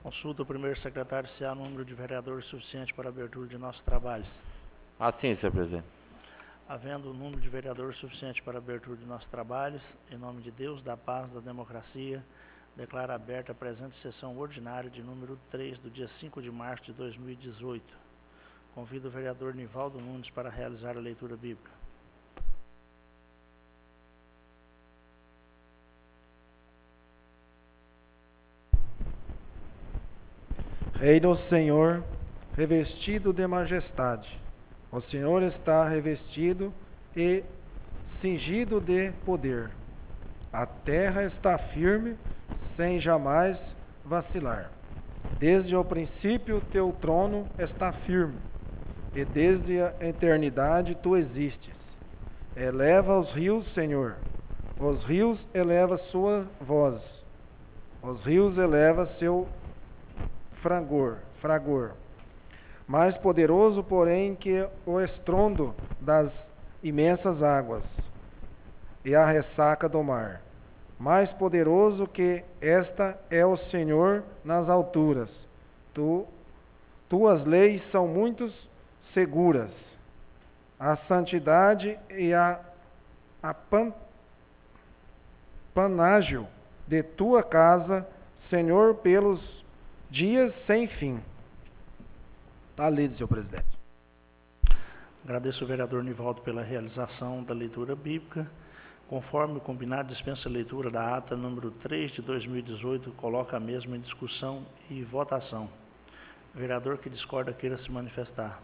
Consulta o primeiro secretário se há número de vereadores suficiente para a abertura de nossos trabalhos. Assim, senhor presidente. Havendo o número de vereadores suficiente para a abertura de nossos trabalhos, em nome de Deus, da paz, da democracia, declaro aberta a presente sessão ordinária de número 3 do dia 5 de março de 2018. Convido o vereador Nivaldo Nunes para realizar a leitura bíblica. Reina o Senhor, revestido de majestade. O Senhor está revestido e cingido de poder. A terra está firme, sem jamais vacilar. Desde o princípio teu trono está firme, e desde a eternidade tu existes. Eleva os rios, Senhor. Os rios eleva sua voz. Os rios eleva seu fragor. Mais poderoso, porém, que o estrondo das imensas águas e a ressaca do mar. Mais poderoso que esta é o Senhor nas alturas. Tuas leis são muito seguras. A santidade e a panágio de tua casa, Senhor, pelos dias sem fim. Está lido, senhor presidente. Agradeço ao vereador Nivaldo pela realização da leitura bíblica. Conforme o combinado, dispensa a leitura da ata número 3 de 2018, coloca a mesma em discussão e votação. O vereador que discorda queira se manifestar.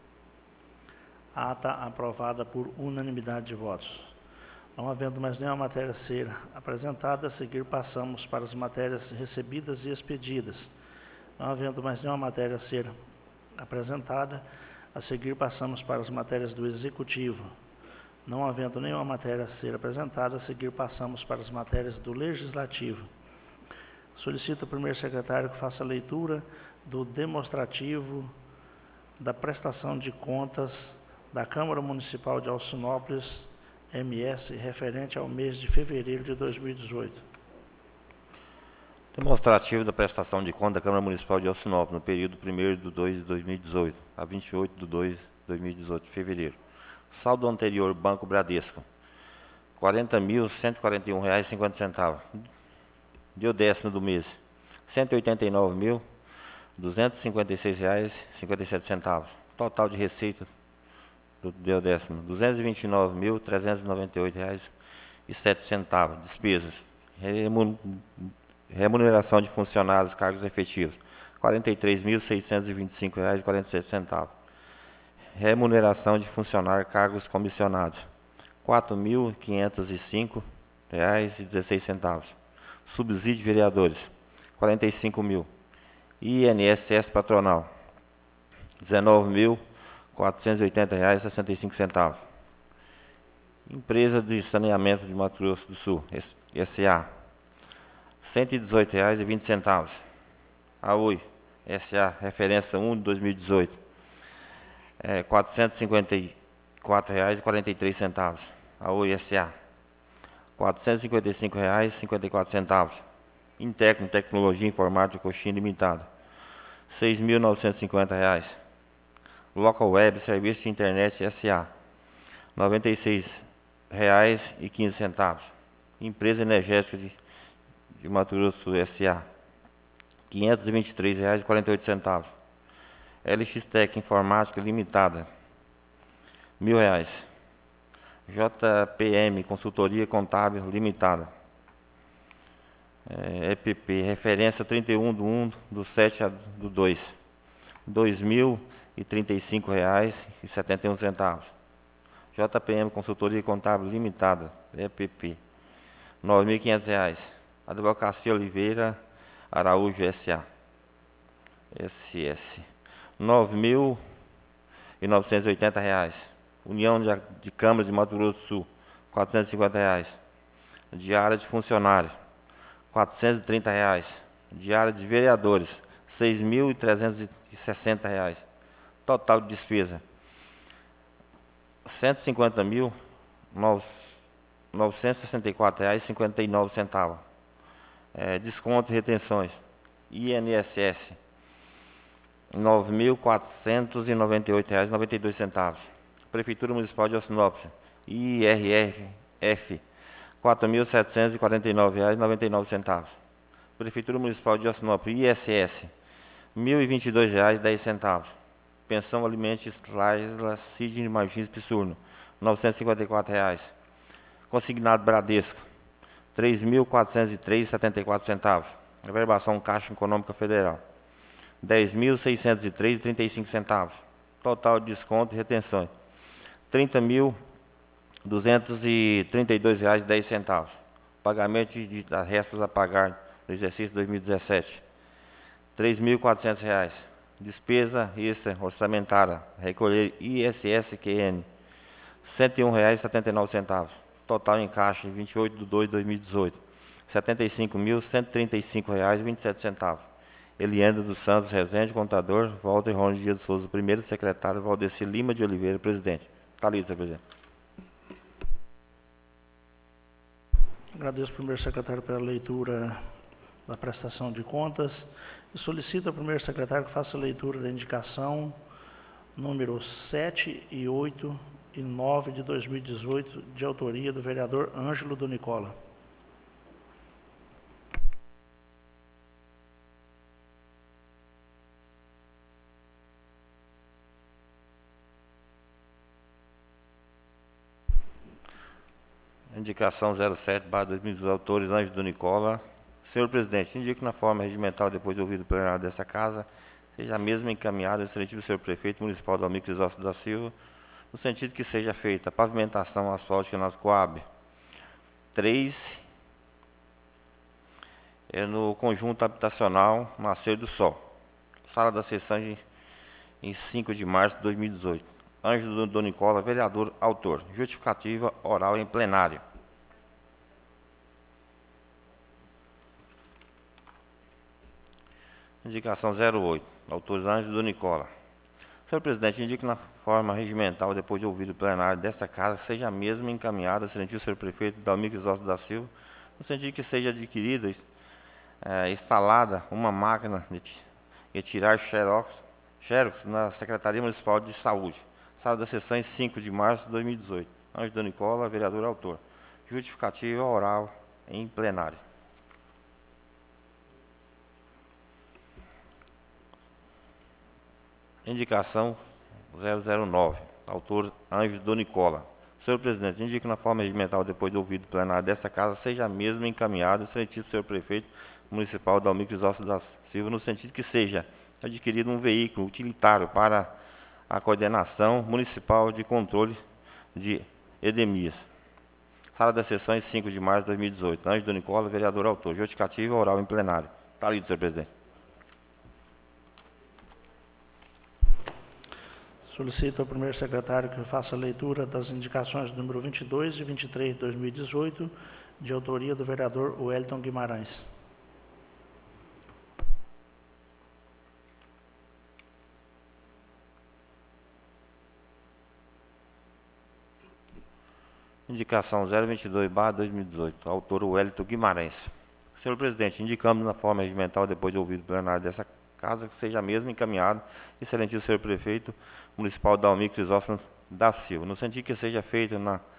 A ata aprovada por unanimidade de votos. Não havendo mais nenhuma matéria a ser apresentada, a seguir passamos para as matérias recebidas e expedidas. Não havendo mais nenhuma matéria a ser apresentada, a seguir passamos para as matérias do Executivo. Não havendo nenhuma matéria a ser apresentada, a seguir passamos para as matérias do Legislativo. Solicito ao primeiro secretário que faça a leitura do demonstrativo da prestação de contas da Câmara Municipal de Alcinópolis, MS, referente ao mês de fevereiro de 2018. Demonstrativo da prestação de conta da Câmara Municipal de Alcinópolis, no período 1º de 2018 a 28 de 2018, fevereiro. Saldo anterior, Banco Bradesco, R$ 40.141,50. Deu décimo do mês, R$ 189.256,57. Total de receita do deu décimo, R$ 229.398,07. Despesas, remuneração de funcionários, cargos efetivos, R$ 43.625,47. Remuneração de funcionário, cargos comissionados, R$ 4.505,16. Subsídio de vereadores, R$ 45.000. INSS patronal, R$ 19.480,65. Empresa de Saneamento de Mato Grosso do Sul, SA, R$ 118,20. AUI, SA, referência 1 de 2018, R$ 454,43. AUI, SA, R$ 455,54. Intecno Tecnologia Informática Coxinha Limitada, R$ 6.950. Local Web Serviço de Internet SA, R$ 96,15. Empresa Energética de Mato Grosso SA, R$ 523,48. LX Tech Informática Limitada, R$ 1.000. JPM Consultoria Contábil Limitada, EPP, referência 31/1/7/2, R$ 2.035,71. JPM Consultoria Contábil Limitada, EPP, R$ 9.500. Advocacia Oliveira Araújo SA, SS, R$ 9.980. União de Câmaras de Mato Grosso do Sul, R$ 450. Diária de funcionário, R$ 430. Diária de vereadores, R$ 6.360. Total de despesa, R$ 150.964,59. Desconto e retenções, INSS, R$ 9.498,92. Prefeitura Municipal de Alcinópolis, IRF, R$ 4.749,99. Prefeitura Municipal de Alcinópolis, ISS, R$ 1.022,10. Pensão alimentícia Laisla Sidney Martins Pissurno, R$ 954,00. Consignado Bradesco, R$ 3.403,74. Averbação Caixa Econômica Federal, R$ 10.603,35. Total de desconto e retenções, R$ 30.232,10. Pagamento de restas a pagar no exercício 2017, R$ 3.400. Despesa extra orçamentária, recolher ISSQN, R$ 101,79. Total em caixa, 28/2/2018, R$ 75.135,27. Eliandro dos Santos Rezende, contador. Walter Rony Dias Souza, primeiro secretário. Valdeci Lima de Oliveira, presidente. Está lido, senhor presidente. Agradeço ao primeiro secretário pela leitura da prestação de contas e solicito ao primeiro secretário que faça a leitura da indicação número 7 e 8 e 9 de 2018, de autoria do vereador Ângelo do Nicola. Indicação 07/2018, autores Ângelo do Nicola. Senhor presidente, indico na forma regimental, depois de ouvido o plenário dessa casa, seja a mesma encaminhada ao excelentíssimo senhor prefeito municipal do Almir Crisóstomo da Silva, no sentido que seja feita a pavimentação asfáltica na Coab 3, no conjunto habitacional Nascer do Sol, sala da sessão em 5 de março de 2018. Ângelo do Nicola, vereador, autor. Justificativa oral em plenário. Indicação 08, autores Ângelo do Nicola. Senhor presidente, indico na forma regimental, depois de ouvido o plenário desta casa, que seja a mesma encaminhada ao excelentíssimo senhor prefeito Dalmir Crisóstomo da Silva, no sentido que seja adquirida, instalada uma máquina de tirar xerox na Secretaria Municipal de Saúde. Sala das sessões 5 de março de 2018. Ângelo do Nicola, vereador autor. Justificativa oral em plenário. Indicação 009, autor Ângelo do Nicola. Senhor presidente, indico na forma regimental, depois de ouvido o plenário desta casa, seja a mesma encaminhada ao excelentíssimo senhor prefeito municipal Dalmir Crisóstomo da Silva, no sentido que seja adquirido um veículo utilitário para a coordenação municipal de controle de endemias. Sala das sessões 5 de março de 2018. Ângelo do Nicola, vereador autor. Justificativa oral em plenário. Está lido, senhor presidente. Solicito ao primeiro secretário que faça a leitura das indicações número 22 e 23 de 2018, de autoria do vereador Wellington Guimarães. Indicação 022/2018, autor Wellington Guimarães. Senhor presidente, indicamos na forma regimental, depois de ouvido o plenário dessa casa, que seja mesmo encaminhado, excelentíssimo senhor prefeito municipal Dalmir Crisóstomo da Silva, no sentido que seja feito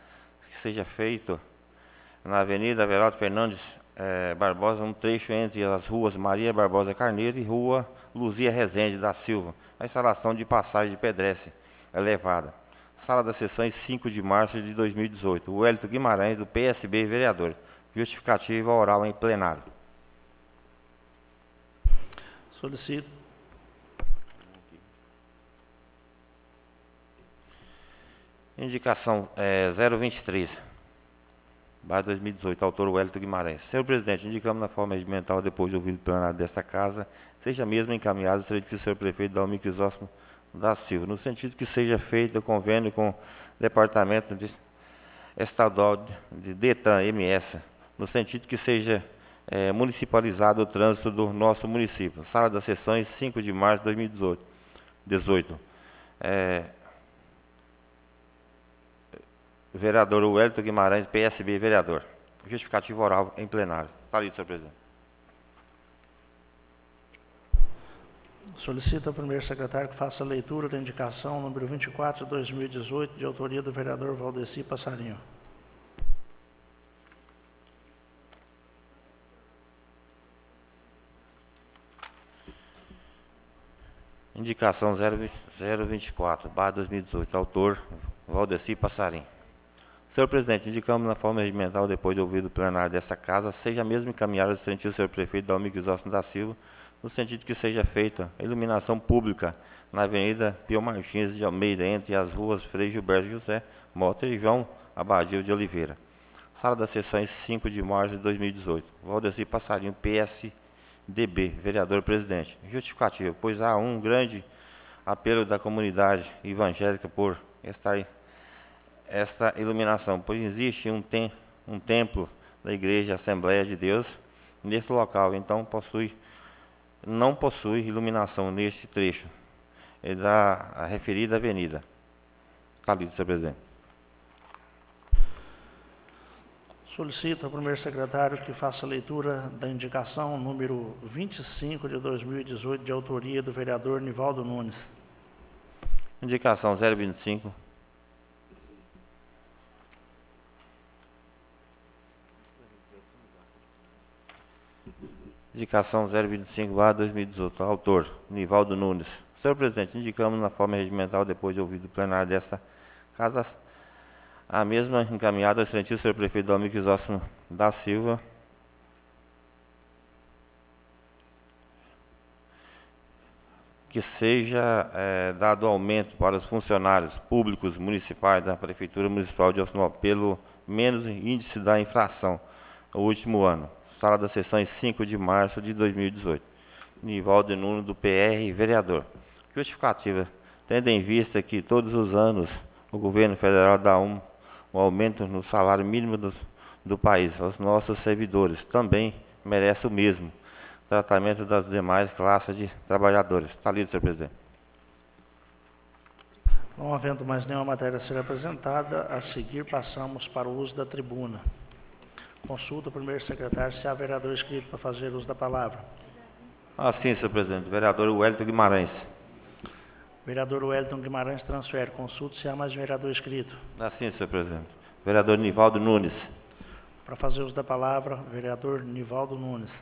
na Avenida Everaldo Fernandes Barbosa, um trecho entre as ruas Maria Barbosa Carneiro e Rua Luzia Rezende da Silva, a instalação de passagem de pedestre elevada. Sala das sessões 5 de março de 2018. Wellington Guimarães, do PSB, vereador. Justificativa oral em plenário. Solicito. Indicação 023/2018, autor Wellington Guimarães. Senhor presidente, indicamos na forma regimental, depois de ouvido o plenário desta casa, seja mesmo encaminhado ao excelentíssimo senhor prefeito Dalmir Crisóstomo da Silva, no sentido que seja feito convênio com o Departamento Estadual de DETRAN, MS, no sentido que seja municipalizado o trânsito do nosso município. Sala das sessões 5 de março de 2018. Vereador Wellington Guimarães, PSB, vereador. Justificativo oral em plenário. Está lido, senhor presidente. Solicito ao primeiro secretário que faça a leitura da indicação número 24 de 2018, de autoria do vereador Valdeci Passarinho. Indicação 024/2018, autor Valdeci Passarinho. Senhor presidente, indicamos na forma regimental, depois de ouvido o plenário desta casa, seja mesmo encaminhado ao excelentíssimo senhor prefeito Dalmir Crisóstomo da Silva, no sentido que seja feita a iluminação pública na Avenida Pio Martins de Almeida, entre as ruas Frei Gilberto José Mota e João Abadio de Oliveira. Sala das sessões, 5 de março de 2018. Valdeci Passarinho, PSDB, vereador presidente. Justificativa, pois há um grande apelo da comunidade evangélica por esta iluminação, pois existe um templo da Igreja Assembleia de Deus nesse local, então não possui iluminação neste trecho da referida avenida. Está lido, senhor presidente. Solicito ao primeiro secretário que faça a leitura da indicação número 25 de 2018, de autoria do vereador Nivaldo Nunes. Indicação 025. Indicação 025/2018, autor Nivaldo Nunes. Senhor presidente, indicamos na forma regimental, depois de ouvido o plenário desta casa, a mesma encaminhada ao excelentíssimo senhor prefeito Dalmir Crisóstomo da Silva, que seja dado aumento para os funcionários públicos municipais da Prefeitura Municipal de Alcinópolis pelo menos índice da inflação no último ano. Sala das sessões, 5 de março de 2018. Nivaldo Nunes, do PR, vereador. Justificativa. Tendo em vista que todos os anos o governo federal dá um aumento no salário mínimo do país, aos nossos servidores também merece o mesmo tratamento das demais classes de trabalhadores. Está lido, senhor presidente. Não havendo mais nenhuma matéria a ser apresentada, a seguir passamos para o uso da tribuna. Consulta o primeiro secretário se há vereador inscrito para fazer uso da palavra. Sim, senhor presidente. Vereador Wellington Guimarães. Vereador Wellington Guimarães transfere. Consulta se há mais vereador inscrito. Sim, senhor presidente. Vereador Nivaldo Nunes. Para fazer uso da palavra, vereador Nivaldo Nunes.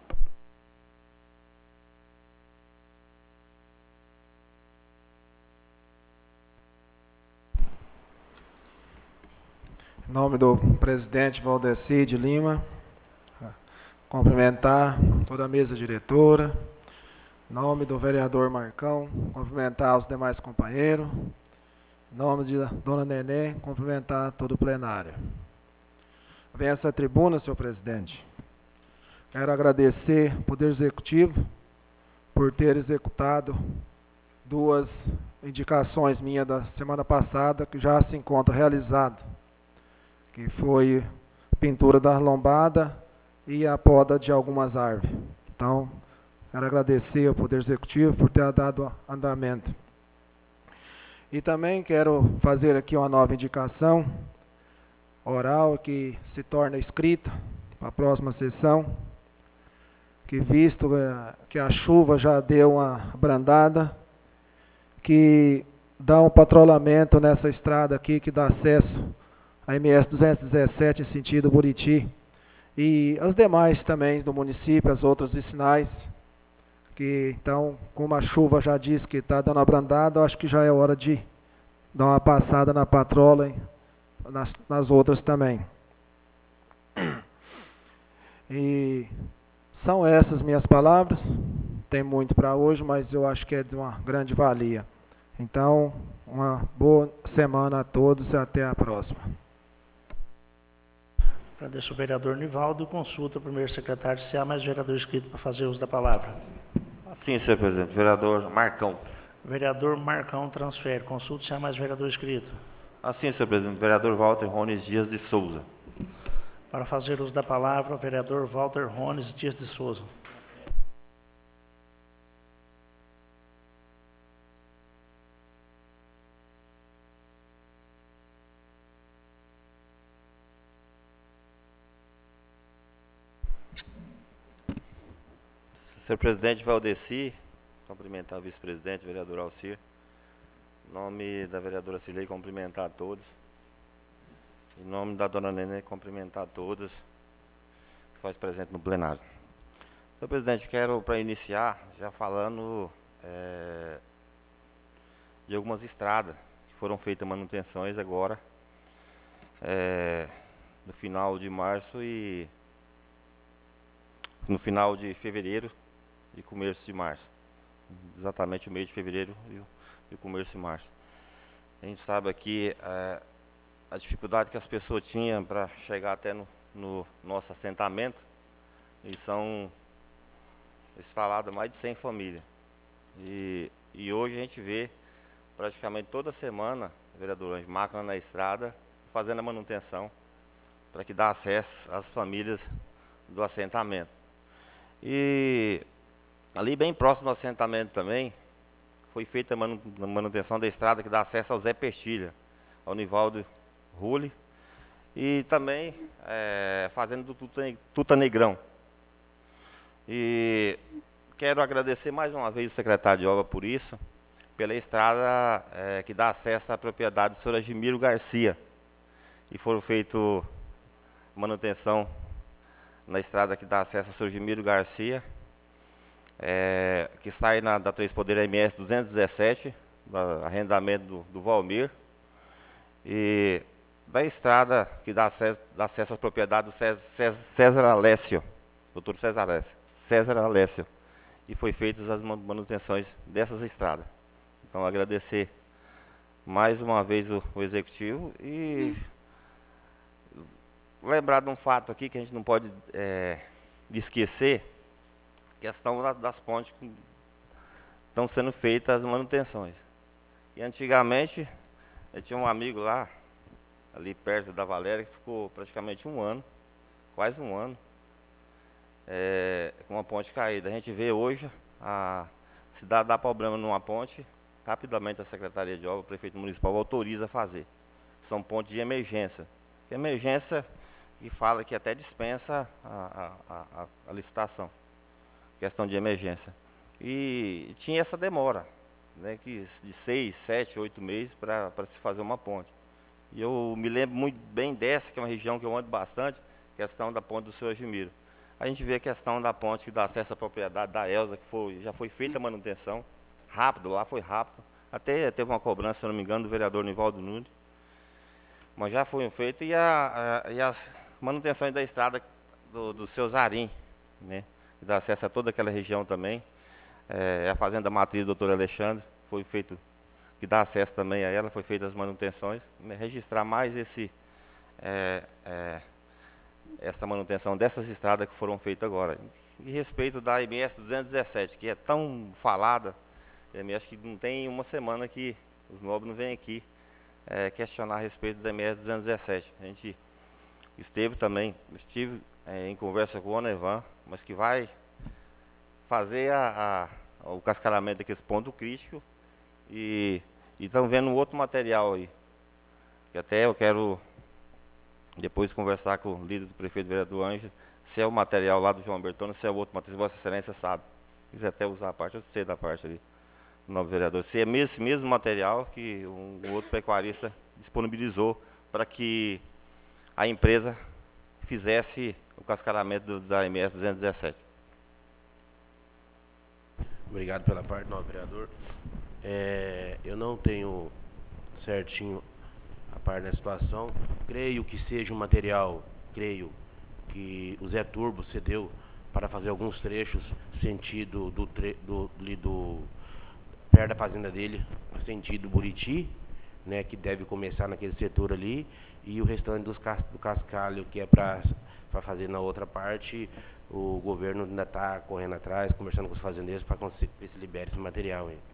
Em nome do presidente Valdeci de Lima, cumprimentar toda a mesa diretora. Em nome do vereador Marcão, cumprimentar os demais companheiros. Em nome de dona Nenê, cumprimentar todo o plenário. Vem essa tribuna, senhor presidente. Quero agradecer ao Poder Executivo por ter executado 2 indicações minhas da semana passada, que já se encontra realizado, que foi a pintura da lombada e a poda de algumas árvores. Então, quero agradecer ao Poder Executivo por ter dado andamento. E também quero fazer aqui uma nova indicação oral que se torna escrita para a próxima sessão, que visto que a chuva já deu uma abrandada, que dá um patrulhamento nessa estrada aqui que dá acesso a MS 217 em sentido Buriti, e as demais também do município, as outras vicinais, que então, como a chuva já disse que está dando abrandada, acho que já é hora de dar uma passada na patrola nas outras também. E são essas minhas palavras, tem muito para hoje, mas eu acho que é de uma grande valia. Então, uma boa semana a todos e até a próxima. Agradeço o vereador Nivaldo. Consulta o primeiro secretário se há mais vereador inscrito para fazer uso da palavra. Sim, senhor presidente. Vereador Marcão. Vereador Marcão transfere. Consulta se há mais vereador inscrito. Sim, senhor presidente. Vereador Walter Rones Dias de Souza. Para fazer uso da palavra, vereador Walter Rones Dias de Souza. Senhor presidente Valdeci, cumprimentar o vice-presidente, vereador Alcir. Em nome da vereadora Cilei, cumprimentar a todos. Em nome da dona Nenê, cumprimentar a todos que faz presente no plenário. Senhor presidente, quero, para iniciar, já falando de algumas estradas que foram feitas manutenções agora, no final de março e no final de fevereiro e começo de março. Exatamente o mês de fevereiro e o começo de março. A gente sabe aqui a dificuldade que as pessoas tinham para chegar até no nosso assentamento, e são espalhadas mais de 100 famílias. E hoje a gente vê praticamente toda semana, vereador Anjo, máquina na estrada, fazendo a manutenção para que dê acesso às famílias do assentamento. E ali bem próximo do assentamento também, foi feita a manutenção da estrada que dá acesso ao Zé Pestilha, ao Nivaldo Rulli, e também fazendo do Tuta Negrão. E quero agradecer mais uma vez o secretário de obra por isso, pela estrada que dá acesso à propriedade do senhor Agimiro Garcia. E foram feitas manutenção na estrada que dá acesso ao senhor Agimiro Garcia, que sai da Três Poderes MS 217, arrendamento do Valmir, e da estrada que dá acesso às propriedades do César Alessio, doutor César Alessio, e foi feitas as manutenções dessas estradas. Então, agradecer mais uma vez o Executivo e lembrar de um fato aqui que a gente não pode esquecer, questão das pontes que estão sendo feitas as manutenções. E antigamente, eu tinha um amigo lá, ali perto da Valéria, que ficou praticamente um ano, quase um ano, com uma ponte caída. A gente vê hoje, se dá problema numa ponte, rapidamente a Secretaria de Obras, o Prefeito Municipal autoriza a fazer. São pontes de emergência. Emergência que fala que até dispensa a licitação. Questão de emergência. E tinha essa demora, né, de 6, 7, 8 meses para se fazer uma ponte. E eu me lembro muito bem dessa, que é uma região que eu ando bastante, questão da ponte do senhor Agimiro. A gente vê a questão da ponte que dá acesso à propriedade da Elza, que já foi feita a manutenção, rápido, lá foi rápido. Até teve uma cobrança, se eu não me engano, do vereador Nivaldo Nunes. Mas já foi feito, e as manutenções da estrada do seu Zarim, né, que dá acesso a toda aquela região também. A Fazenda Matriz do doutor Alexandre, foi feito, que dá acesso também a ela, foi feitas as manutenções. Registrar mais essa manutenção dessas estradas que foram feitas agora. Em respeito da MS 217, que é tão falada, acho que não tem uma semana que os nobres não vêm aqui questionar a respeito da MS 217. A gente estive em conversa com o Onevan, mas que vai fazer o cascalhamento daqueles pontos críticos, e estão vendo um outro material aí, que até eu quero depois conversar com o líder do prefeito, vereador Ângelo, se é o material lá do João Bertone, se é o outro material, Vossa Excelência sabe. Se quiser até usar a parte, eu sei da parte ali do novo vereador. Se é esse mesmo material que um outro pecuarista disponibilizou para que a empresa fizesse o cascalhamento da MS 217. Obrigado pela parte, novo vereador. Eu não tenho certinho a parte da situação. Creio que seja um material, creio que o Zé Turbo cedeu para fazer alguns trechos sentido perto da fazenda dele, sentido Buriti, né, que deve começar naquele setor ali, e o restante do cascalho, que é para fazer na outra parte, o governo ainda está correndo atrás, conversando com os fazendeiros para ver se libera esse material aí.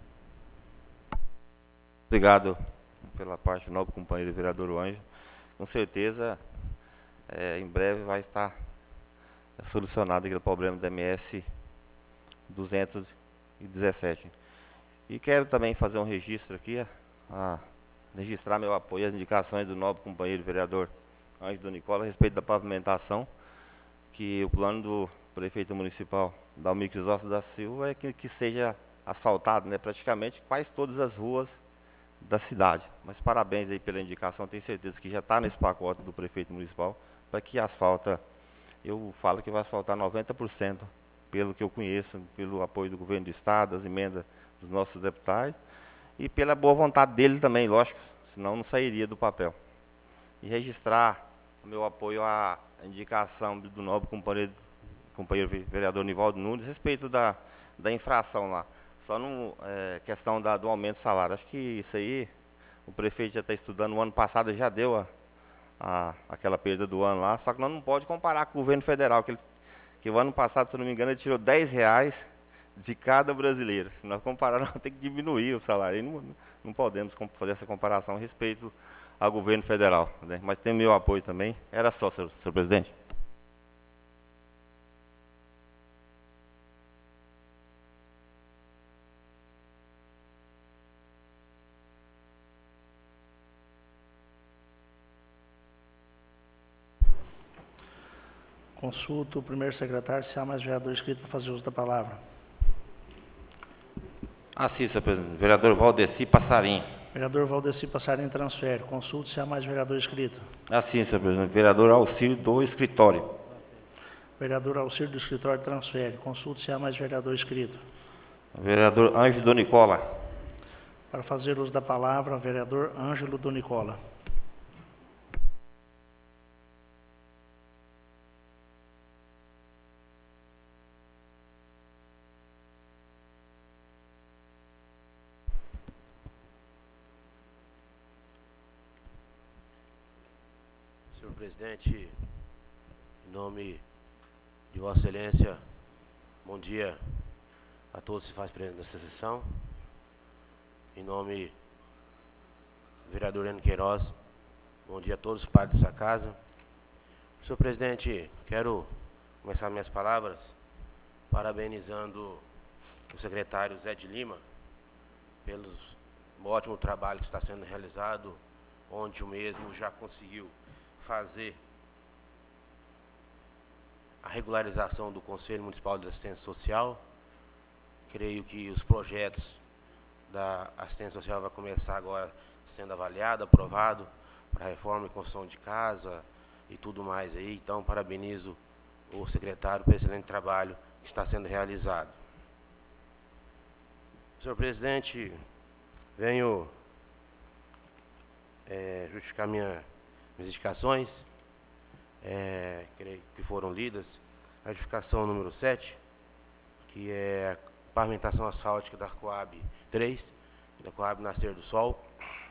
Obrigado pela parte do novo companheiro vereador Ângelo. Com certeza, em breve vai estar solucionado aquele problema da MS 217. E quero também fazer um registro aqui, registrar meu apoio às indicações do novo companheiro vereador Ângelo Nicola a respeito da pavimentação, que o plano do prefeito municipal, Dalmir Crisóstomo da Silva, é que seja asfaltado, né, praticamente quase todas as ruas da cidade. Mas parabéns aí pela indicação, tenho certeza que já está nesse pacote do prefeito municipal, para que asfalta, eu falo que vai asfaltar 90%, pelo que eu conheço, pelo apoio do governo do estado, das emendas dos nossos deputados, e pela boa vontade dele também, lógico, senão não sairia do papel. E registrar o meu apoio à indicação do nobre companheiro vereador Nivaldo Nunes, a respeito da infração lá. Só não questão do aumento do salário. Acho que isso aí, o prefeito já está estudando, o ano passado já deu aquela perda do ano lá, só que nós não pode comparar com o governo federal, que o ano passado, se eu não me engano, ele tirou R$ 10 de cada brasileiro. Se nós comparar, nós temos que diminuir o salário. E não podemos fazer essa comparação a respeito ao governo federal, né? Mas tem meu apoio também. Era só, senhor presidente. Consulto o primeiro secretário se há mais vereador inscrito para fazer uso da palavra. Sim, senhor presidente. Vereador Valdeci Passarim. Vereador Valdeci Passarim transfere. Consulto se há mais vereador inscrito. Sim, senhor presidente. Vereador Auxílio do escritório. Vereador Auxílio do escritório transfere. Consulto se há mais vereador inscrito. Vereador Ângelo do Nicola. Para fazer uso da palavra, vereador Ângelo do Nicola. Senhor presidente, em nome de Vossa Excelência, bom dia a todos que fazem presente nessa sessão. Em nome do vereador Leno Queiroz, bom dia a todos os pares dessa casa. Senhor presidente, quero começar minhas palavras parabenizando o secretário Zé de Lima pelo ótimo trabalho que está sendo realizado, onde o mesmo já conseguiu fazer a regularização do Conselho Municipal de Assistência Social. Creio que os projetos da assistência social vão começar agora sendo avaliado, aprovado para a reforma e construção de casa e tudo mais aí. Então, parabenizo o secretário pelo excelente trabalho que está sendo realizado. Senhor presidente, venho justificar minhas indicações, creio que foram lidas. A justificação número 7, que é a pavimentação asfáltica da Coab 3, da Coab Nascer do Sol.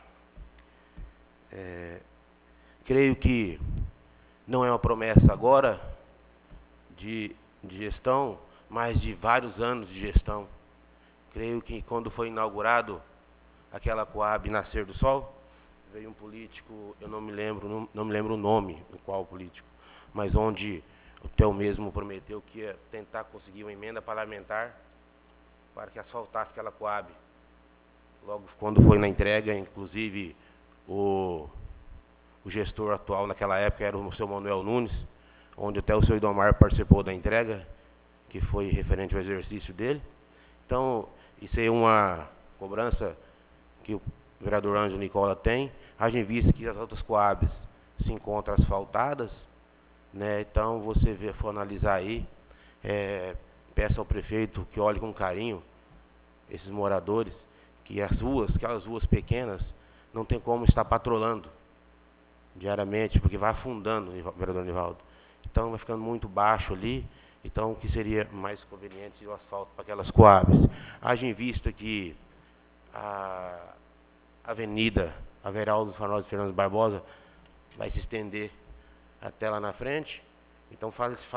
Creio que não é uma promessa agora de gestão, mas de vários anos de gestão. Creio que quando foi inaugurado aquela Coab Nascer do Sol, veio um político, eu não me lembro o nome do qual político, mas onde o Theo mesmo prometeu que ia tentar conseguir uma emenda parlamentar para que asfaltasse aquela Coab. Logo quando foi na entrega, inclusive o gestor atual naquela época era o seu Manuel Nunes, onde até o seu Idomar participou da entrega, que foi referente ao exercício dele. Então, isso aí é uma cobrança que o vereador Ângelo Nicola tem, haja em vista que as outras Coabs se encontram asfaltadas, né? Então, você for analisar aí, peça ao prefeito que olhe com carinho esses moradores, que aquelas ruas pequenas, não tem como estar patrolando diariamente, porque vai afundando, vereador Nivaldo. Então, vai ficando muito baixo ali. Então, o que seria mais conveniente o asfalto para aquelas Coabs? Haja em vista que a avenida Averaldo Farnoz de Fernandes Barbosa vai se estender até lá na frente. Então,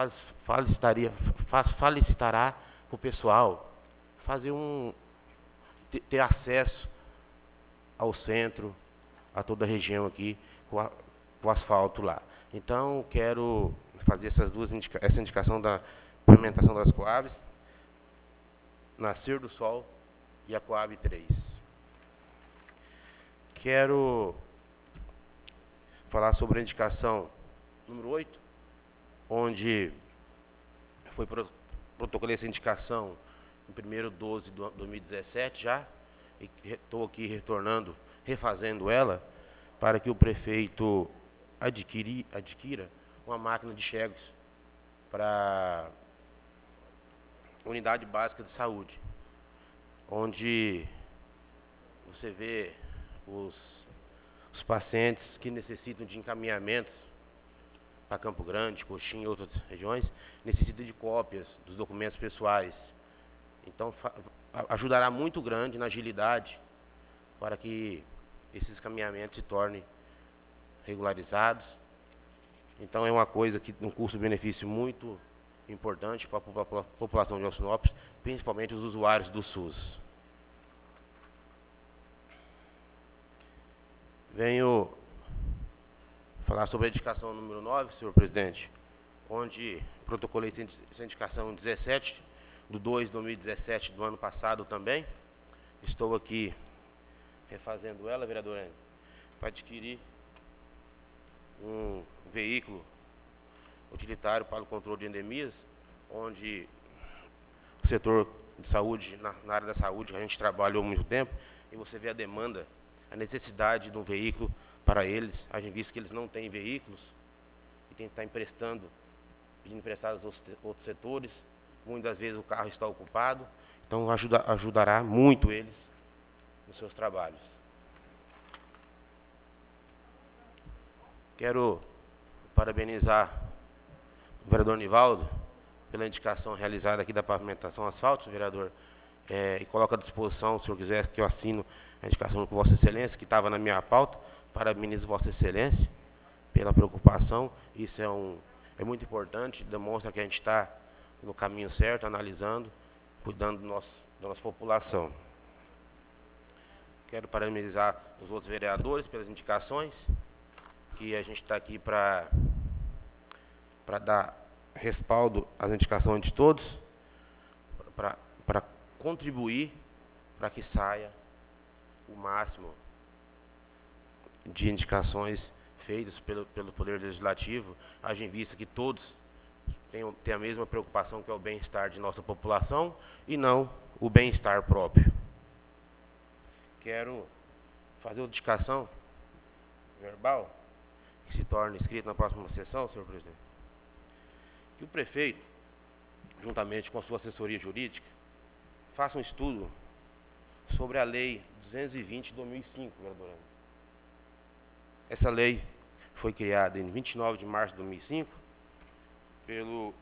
felicitará para o pessoal fazer ter acesso ao centro, a toda a região aqui, com o asfalto lá. Então, quero fazer essa indicação da pavimentação das Coabs, Nascer do Sol e a Coab 3. Quero falar sobre a indicação número 8, onde foi protocolei essa indicação em 1º de 2017 já, e estou aqui refazendo ela, para que o prefeito adquira uma máquina de xerox para unidade básica de saúde, onde você vê os pacientes que necessitam de encaminhamentos para Campo Grande, Coxim e outras regiões, necessitam de cópias dos documentos pessoais. Então, ajudará muito grande na agilidade para que esses encaminhamentos se tornem regularizados. Então, é uma coisa que um custo-benefício muito importante para a população de Alcinópolis, principalmente os usuários do SUS. Venho falar sobre a indicação número 9, senhor presidente, onde protocolei essa indicação 17/2/2017 do ano passado também. Estou aqui refazendo ela, vereador Enio, para adquirir um veículo utilitário para o controle de endemias, onde o setor de saúde, na área da saúde, a gente trabalhou há muito tempo, e você vê a demanda, a necessidade de um veículo para eles, haja visto que eles não têm veículos, e tem que estar pedindo emprestados aos outros setores, muitas vezes o carro está ocupado, então ajudará muito eles nos seus trabalhos. Quero parabenizar o vereador Nivaldo pela indicação realizada aqui da pavimentação asfáltica, vereador, e coloco à disposição, se o senhor quiser, que eu assino a indicação com Vossa Excelência, que estava na minha pauta. Parabenizo Vossa Excelência pela preocupação. Isso é muito importante, demonstra que a gente está no caminho certo, analisando, cuidando da nossa população. Quero parabenizar os outros vereadores pelas indicações, que a gente está aqui para dar respaldo às indicações de todos, para contribuir para que saia o máximo de indicações feitas pelo Poder Legislativo, haja em vista que todos têm a mesma preocupação, que é o bem-estar de nossa população, e não o bem-estar próprio. Quero fazer a indicação verbal, que se torne escrito na próxima sessão, senhor presidente, que o prefeito, juntamente com a sua assessoria jurídica, faça um estudo sobre a Lei 220 de 2005, vereador. Essa lei foi criada em 29 de março de 2005 pelo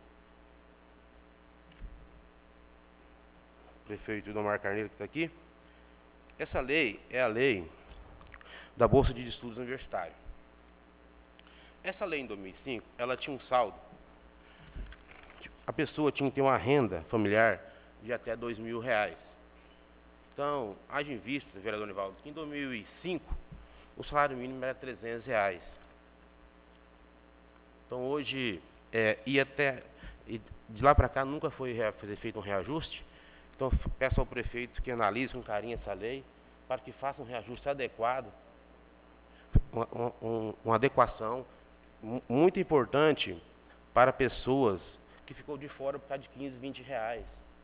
prefeito Idomar Carneiro, que está aqui. Essa lei é a lei da Bolsa de Estudos Universitários. Essa lei, em 2005, ela tinha um saldo. A pessoa tinha que ter uma renda familiar de até R$2.000. Então, haja em vista, vereador Nivaldo, que em 2005 o salário mínimo era R$300. Então, hoje, de lá para cá nunca foi feito um reajuste. Então, peço ao prefeito que analise com carinho essa lei, para que faça um reajuste adequado, uma adequação muito importante para pessoas que ficou de fora por causa de R$15, R$20.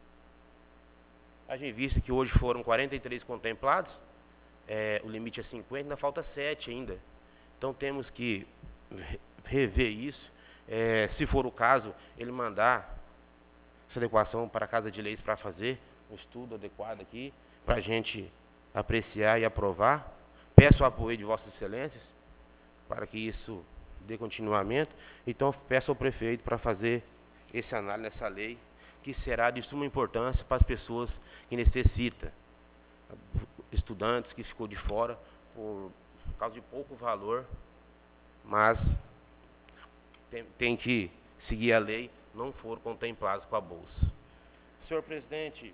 A gente vista que hoje foram 43 contemplados, o limite é 50, ainda falta 7 ainda. Então temos que rever isso. Se for o caso, ele mandar essa adequação para a Casa de Leis para fazer um estudo adequado aqui, para a gente apreciar e aprovar. Peço o apoio de Vossas Excelências para que isso dê continuamento. Então, peço ao prefeito para fazer esse análise nessa lei, que será de suma importância para as pessoas que necessitam, estudantes que ficou de fora por causa de pouco valor, mas tem que seguir a lei, não foram contemplados com a bolsa. Senhor presidente,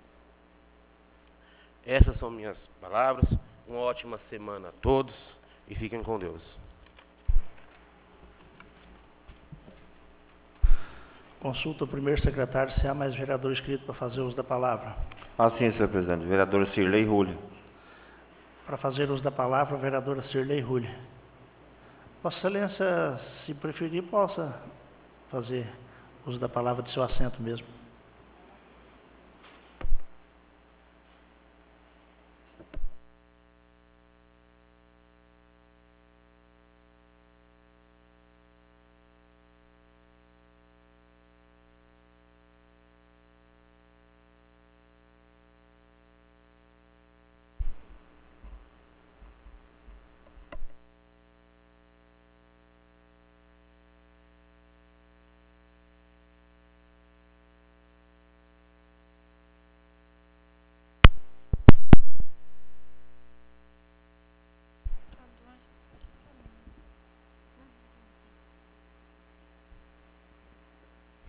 essas são minhas palavras. Uma ótima semana a todos e fiquem com Deus. Consulta o primeiro secretário se há mais vereador inscrito para fazer uso da palavra. Sim, senhor presidente. Vereadora Cirlei Rulli. Para fazer uso da palavra, a vereadora Cirlei Rulli. Vossa Excelência, se preferir, possa fazer uso da palavra de seu assento mesmo.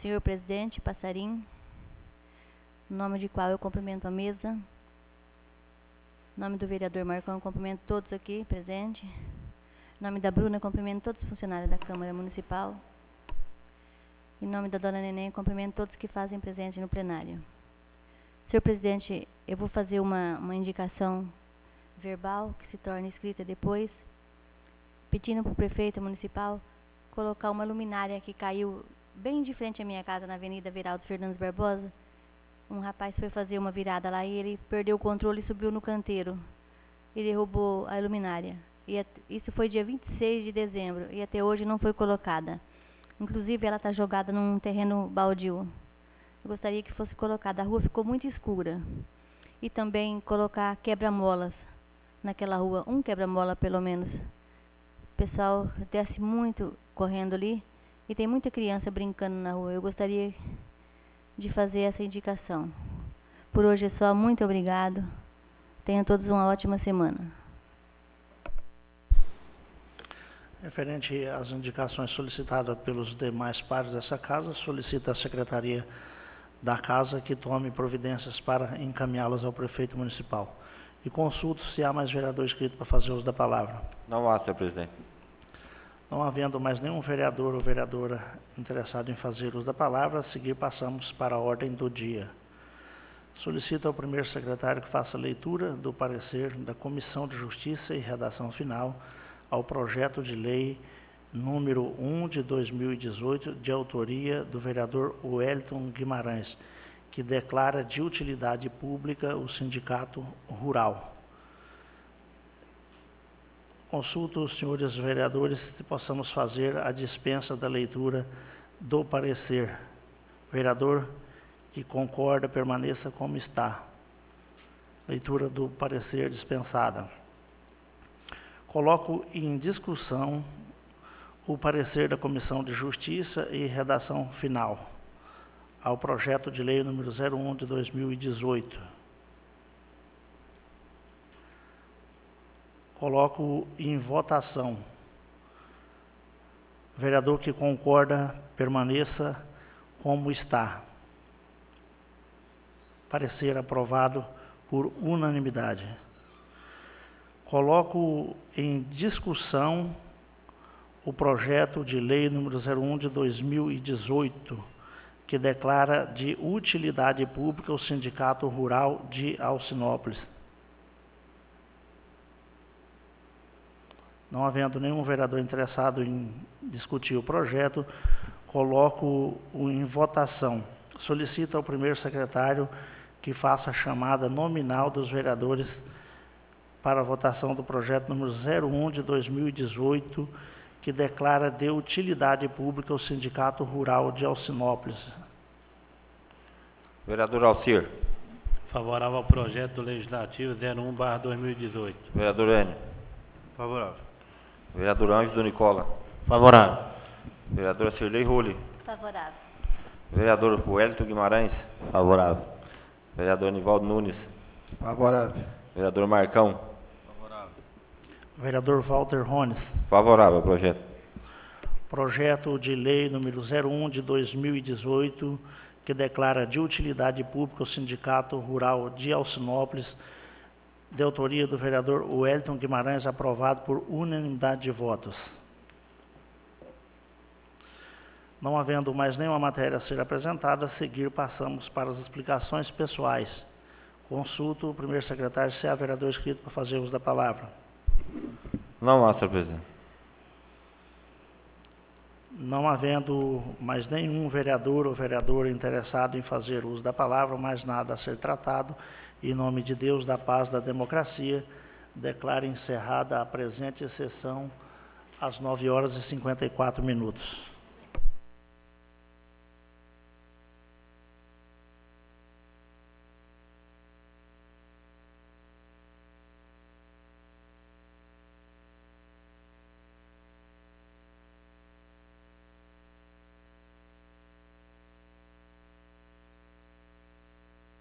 Senhor presidente Passarim, em nome de qual eu cumprimento a mesa, em nome do vereador Marcão, eu cumprimento todos aqui presentes, em nome da Bruna, eu cumprimento todos os funcionários da Câmara Municipal, em nome da dona Neném, eu cumprimento todos que fazem presente no plenário. Senhor presidente, eu vou fazer uma indicação verbal, que se torne escrita depois, pedindo para o prefeito municipal colocar uma luminária que caiu bem de frente à minha casa, na Avenida Veraldo Fernandes Barbosa. Um rapaz foi fazer uma virada lá e ele perdeu o controle e subiu no canteiro e derrubou a luminária. Isso foi dia 26 de dezembro e até hoje não foi colocada. Inclusive, ela está jogada num terreno baldio. Eu gostaria que fosse colocada. A rua ficou muito escura. E também colocar quebra-molas naquela rua, um quebra-mola pelo menos. O pessoal desce muito correndo ali e tem muita criança brincando na rua. Eu gostaria de fazer essa indicação. Por hoje é só. Muito obrigado. Tenham todos uma ótima semana. Referente às indicações solicitadas pelos demais pares dessa casa, solicita a Secretaria da Casa que tome providências para encaminhá-las ao prefeito municipal. E consulto se há mais vereador inscrito para fazer uso da palavra. Não há, senhor presidente. Não havendo mais nenhum vereador ou vereadora interessado em fazer uso da palavra, a seguir passamos para a ordem do dia. Solicito ao primeiro secretário que faça leitura do parecer da Comissão de Justiça e redação final ao projeto de lei número 1 de 2018, de autoria do vereador Wellington Guimarães, que declara de utilidade pública o Sindicato Rural. Consulto os senhores vereadores se possamos fazer a dispensa da leitura do parecer. Vereador que concorda, permaneça como está. Leitura do parecer dispensada. Coloco em discussão o parecer da Comissão de Justiça e redação final ao projeto de lei número 01 de 2018. Coloco em votação. Vereador que concorda, permaneça como está. Parecer aprovado por unanimidade. Coloco em discussão o projeto de lei número 01 de 2018, que declara de utilidade pública o Sindicato Rural de Alcinópolis. Não havendo nenhum vereador interessado em discutir o projeto, coloco-o em votação. Solicito ao primeiro secretário que faça a chamada nominal dos vereadores para a votação do projeto número 01 de 2018, que declara de utilidade pública o Sindicato Rural de Alcinópolis. Vereador Alcir. Favorável ao projeto legislativo 01/2018. Vereador Enio. Favorável. Vereador Ângelo do Nicola. Favorável. Vereadora Cirlei Rulli. Favorável. Vereador Wellington Guimarães. Favorável. Vereador Nivaldo Nunes. Favorável. Vereador Marcão. Favorável. Vereador Walter Rones. Favorável ao projeto. Projeto de lei número 01 de 2018, que declara de utilidade pública o Sindicato Rural de Alcinópolis, de autoria do vereador Wellington Guimarães, aprovado por unanimidade de votos. Não havendo mais nenhuma matéria a ser apresentada, a seguir passamos para as explicações pessoais. Consulto o primeiro secretário se há vereador inscrito para fazer uso da palavra. Não há, senhor presidente. Não havendo mais nenhum vereador ou vereadora interessado em fazer uso da palavra, mais nada a ser tratado, em nome de Deus, da paz, da democracia, declaro encerrada a presente sessão às 9h54.